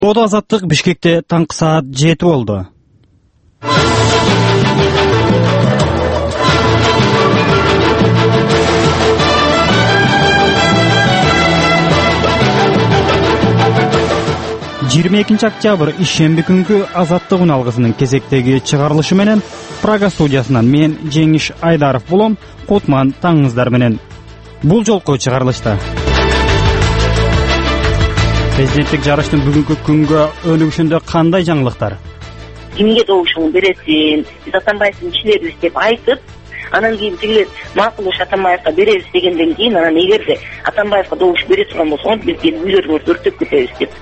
Ода азаттык Бишкекте таңкы саат 7 болду. Октябрь ишемби күнгү азаттык үн алгысынын кезектеги чыгарылышы менен Прага студиясынан мен Жеңиш Айдаров болом. Кутман таңыңыздар менен. Бул жолку чыгарылышта президенттик жарыштын бүгүнкү күнгө өнүгүшүндө кандай жаңылыктар? Кимге добушуңду бересиң, биз Атамбаевдин ишчилерибиз деп айтып, анан кийин тигилер макулдуш Атамбаевга беребиз дегенден кийин анан эгерде Атамбаевга добуш бере турган болсоңуз биз келип үйлөрүңөрдү өртөп кетебиз деп.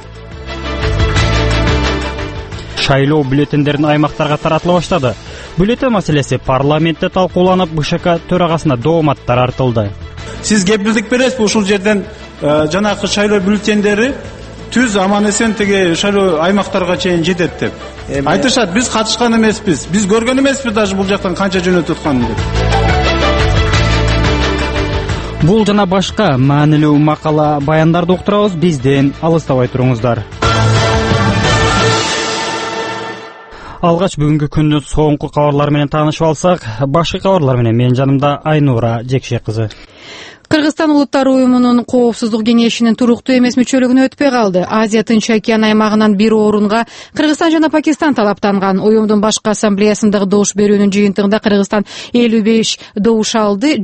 Шайлоо бюллетендерин аймактарга таратыла баштады. Бюллетен маселеси парламентте талкууланып, БШК төрагасына дооматтар артылды. Сиз кепилдик бересизби ушул жерден жанагы шайлоо бюллетендери түз аман эсен тиги шайлоо аймактарга чейин жетет деп айтышат. Биз катышкан эмеспиз, биз көргөн эмеспиз даже бул жактан канча жөнөтүп атканын деп. Бул жана башка маанилүү макала баяндарды уктурабыз, бизден алыстабай туруңуздар. Алгач бүгүнкү күндүн соңку кабарлары менен таанышып алсак, башка кабарлар менен менин жанымда Айнура Жекшек кызы. Кыргызстан улуттар уюмунун коопсуздук кеңешинин туруктуу эмес мүчөлүгүнө өтпөй калды. Азия Тынч океан аймагынан бир орунга Кыргызстан жана Пакистан талаптанган. Уюмдун башкы ассамблеясындагы добуш берүүнүн жыйынтыгында Кыргызстан 55 добуш алды,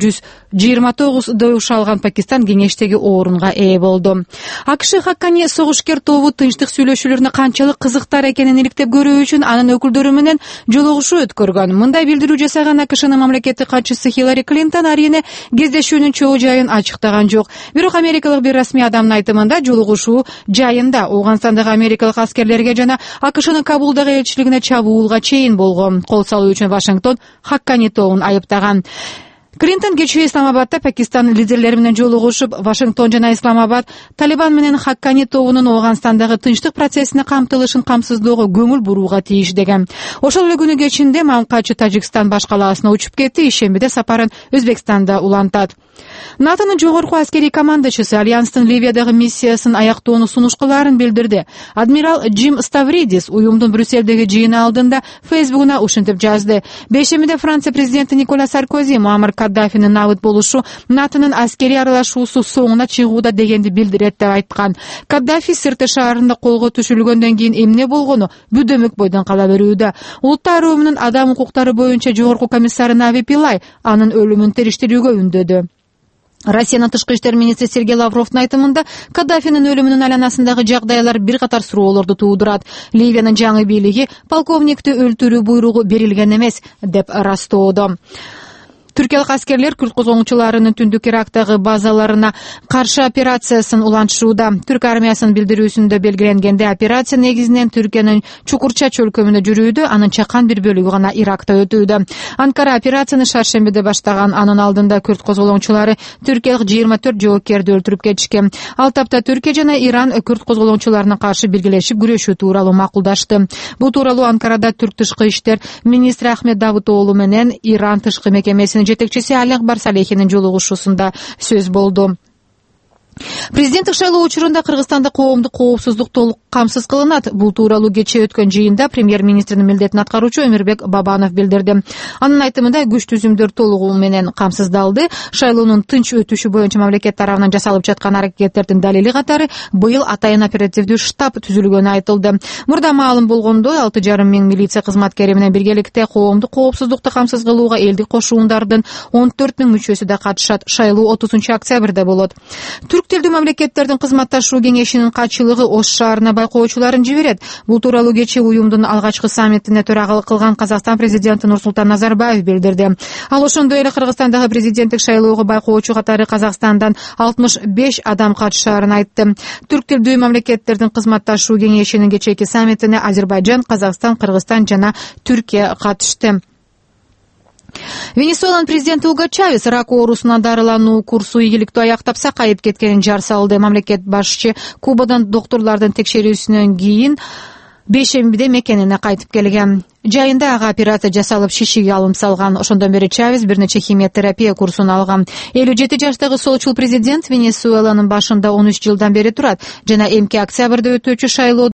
129 добуш алган Пакистан кеңештеги орунга ээ болду. АКШ Хаккани согушкер тобу тынчтык сүйлөшүүлөрүнө канчалык кызыктар экенин иликтеп көрүү үчүн анын өкүлдөрү менен жолугушуу өткөргөн. Мындай билдирүү жасаган АКШнын мамлекеттик катчысы Хиллари Клинтон арийне кездешүүнүн чоо жайын ачыктаган жок. Бирок америкалык бир расмий адамдын айтымында жолугушуу жайында Ооганстандагы америкалык аскерлерге жана АКШнын Кабулдагы элчилигине чабуулга чейин болгон. Кол салуу үчүн Вашингтон Хаккани тобун айыптаган. Клинтон кечээ Исламабадда Пакистан лидерлери менен жолугушуп, Вашингтон жана Исламабад Талибан менен Хаккани тобунун Ооганстандагы тынчтык процессине камтылышын камсыздоого көңүл бурууга тийиш деген. Ошол эле күнү кечинде Мамкачы Тажикстан баш калаасына учуп кетти. Ишембиде сапарын Өзбекстанда улантат. НАТОнун жогорку аскерий командачысы Альянстын Ливиядагы миссиясын аяктоону сунушкуларын билдирди. Адмирал Джим Ставридис уюмдун Брюссельдеги жыйыны алдында Фейсбугуна ушинтип жазды. Бейшембиде Франция президенти Никола Саркози Муаммар Каддафинин набыт болушу НАТОнун аскерий аралашуусу соңуна чыгууда дегенди билдирет деп айткан. Каддафи Сирте шаарында колго түшүлгөндөн кийин эмне болгону бүдөмөк бойдон кала берүүдө. Улуттар уюмунун адам укуктары боюнча жогорку комиссары Нави Пилай анын өлүмүн териштирүүгө үндөдү. Россиянын тышкы иштер министри Сергей Лавровдун айтымында Каддафинин өлүмүнүн айланасындагы жагдайлар бир катар суроолорду туудурат. Ливиянын жаңы бийлиги полковникти өлтүрүү буйругу берилген эмес деп ырастоодо. Түркиялык аскерлер күрт козгоңчуларынын түндүк Ирактагы базаларына каршы операциясын улантышууда. Түрк армиясынын билдирүүсүндө белгиленгенде операция негизинен Түркиянын Чукурча чөлкөмүндө жүрүүдө, анын чакан бир бөлүгү гана Иракта өтүүдө. Анкара операцияны шаршембиде баштаган. Анын алдында күрт козголоңчулары түркиялык 24 жоокерди өлтүрүп кетишкен. Ал тапта Түркия жана Иран күрт козголоңчуларына каршы биргелешип күрөшүү тууралуу макулдашты. Бул тууралуу Анкарада түрк тышкы иштер министри Ахмед Давутоğlu менен Иран тышкы мекемесинин жетекчиси Али Акбар Салехинин жолугушуусунда сөз болду. Президенттик шайлоо учурунда Кыргызстанда коомдук коопсуздук толук камсыз кылынат. Бул тууралуу кечээ өткөн жыйында премьер-министринин милдетин аткаруучу Өмүрбек Бабанов билдирди. Анын айтымында күч түзүмдөр толугу менен камсыздалды. Шайлоонун тынч өтүшү боюнча мамлекет тарабынан жасалып жаткан аракеттердин далили катары быйыл атайын оперативдүү штаб түзүлгөнү айтылды. Мурда маалым болгондой 6,5 миң милиция кызматкери менен биргеликте коомдук коопсуздукту камсыз кылууга элдик кошуундардын 14 миң мүчөсү да катышат. Шайлоо 30 октябрда болот. Түрк тилдүү мамлекеттердин кызматташуу кеңешинин катчылыгы Ош шаарына байкоочуларын жиберет. Бул тууралуу кечээ уюмдун алгачкы саммитине төрагалык кылган Казакстан президенти Нурсултан Назарбаев билдирди. Ал ошондой эле Кыргызстандагы президенттик шайлоого байкоочу катары Казакстандан 65 адам катышаарын айтты. Түрк тилдүү мамлекеттердин кызматташуу кеңешинин кечээки саммитине Азербайжан, Казакстан, Кыргызстан жана Түркия катышты. Венесуэланын президенти Уго Чавес рак оорусуна дарылануу курсу ийгиликтүү аяктап сакайып кеткенин жар салды. Мамлекет башчы Кубадан доктурлардын текшерүүсүнөн кийин бейшембиде мекенине кайтып келген. Жайында ага операция жасалып шишиге алым салган. Ошондон бери Чавес бир нече химиотерапия курсун алган. 57 жаштагы солчул президент Венесуэланын башында 13 жылдан бери турат жана эмки октябрда өтүүчү шайлоо